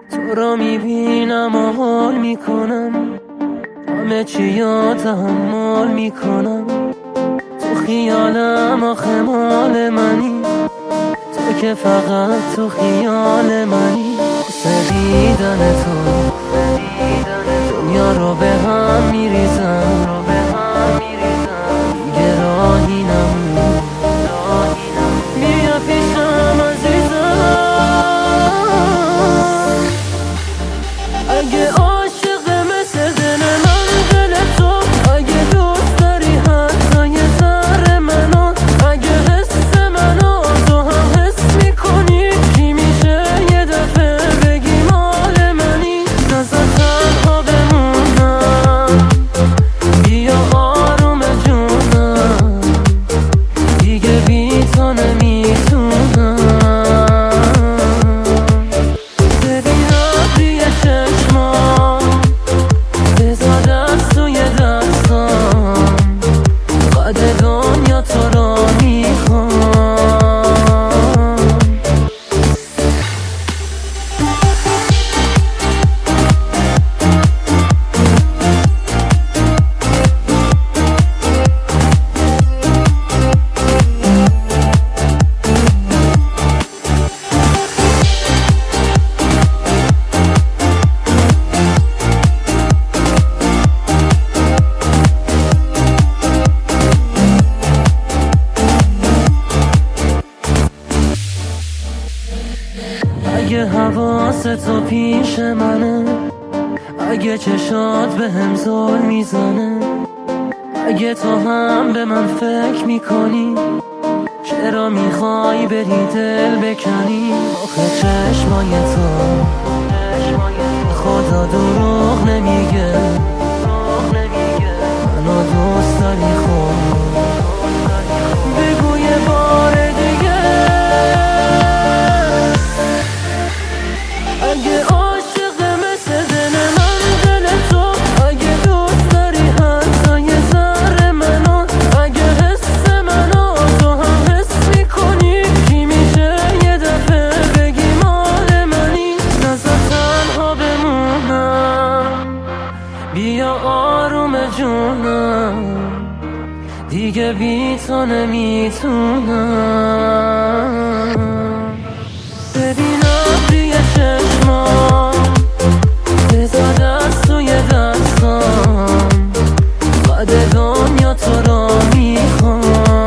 تو را میبینم و حال میکنم، همه چی یا تحمل میکنم. تو خیالم آخه مال منی، تو که فقط تو خیال منی. دیدن تو دنیا رو به هم میریزم، دیگه راهی نمون. بیا پیشم عزیزم، اگه عاشق مثل دل من دل تو، اگه دوست داری حتی یه ذره منو، اگه حس منو تو هم حس میکنی، چی میشه یه دفعه بگی مال منی؟ نزد تنها بمونم، بیا آروم جونم، دیگه بی تو نمیتونم. ببینم توی چشمام، بذار دست توی دستام، قد دنیا تو را میخوام. اگه حواست تو پیش منه، اگه چشات به هم زل میزنه، اگه تو هم به من فکر میکنی، چرا میخوای بری دل بکنی؟ آخه چشمای تو خدا دروغ نمیگه، منو دوست داری خب، بگو یه بار دیگه. اگه عاشق مثل دل من دل تو، اگه دوست داری حتی یه ذره منو، اگه حس منو تو هم حس میکنی، چی میشه یه دفعه بگی مال منی؟ نزد تنها بمونم، بیا آروم جونم، دیگه بی تو نمیتونم. ببینم توی چشمام، بذار دست توی دستام، قد دنیا تو را میخوام.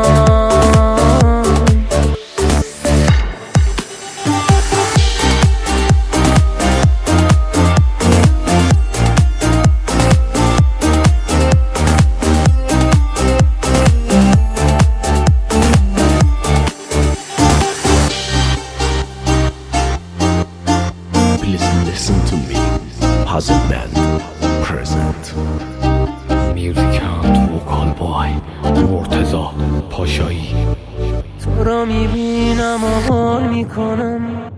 Please listen to me. Puzzle Band present. Music out vocal by مرتضی پاشایی. تو را میبینم و حال میکنم،